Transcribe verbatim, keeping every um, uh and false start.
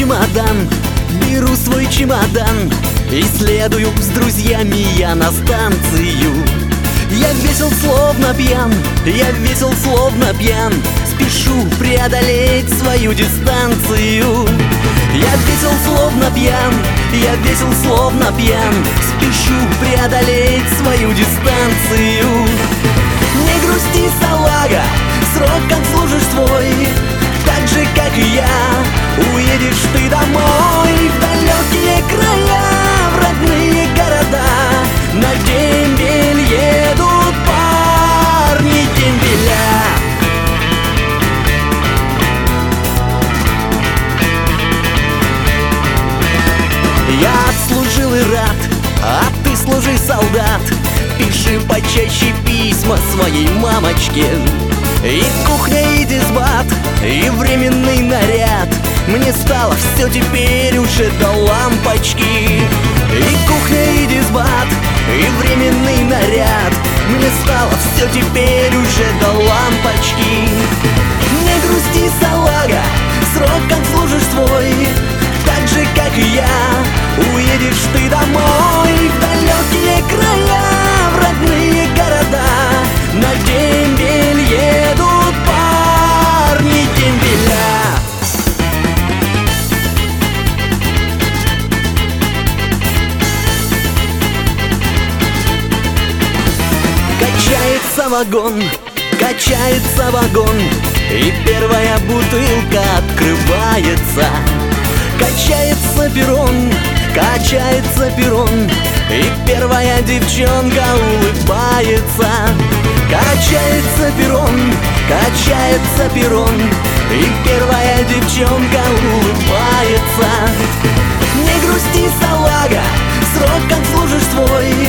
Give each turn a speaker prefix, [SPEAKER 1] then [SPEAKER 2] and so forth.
[SPEAKER 1] чемодан, беру свой чемодан и следую с друзьями я на станцию. Я весел, словно пьян, я весел, словно пьян, спешу преодолеть свою дистанцию. Я весел, словно пьян, я весел, словно пьян, спешу преодолеть свою дистанцию. Не грусти, салага, срок отслужишь свой, так же, как и я, уедешь ты домой в далекие края, в родные города. На дембель едут парни дембеля. Я отслужил и рад, а ты служи, солдат. Пиши почаще письма своей мамочке. И кухня, и дисбат, и временный наряд. Мне стало все теперь уже до лампочки. И кухня, и дисбат, и временный наряд. Мне стало все теперь уже до лампочки. Не грусти, салага, срок отслужишь свой, так же, как и я, уедешь ты домой в далекие края, в родные города. На дембель едут парни дембеля. Качается вагон, качается вагон, и первая бутылка открывается. Качается перрон, качается перрон, и первая девчонка улыбается. Качается перрон, качается перрон, и первая девчонка улыбается. Не грусти, салага, срок отслужишь свой,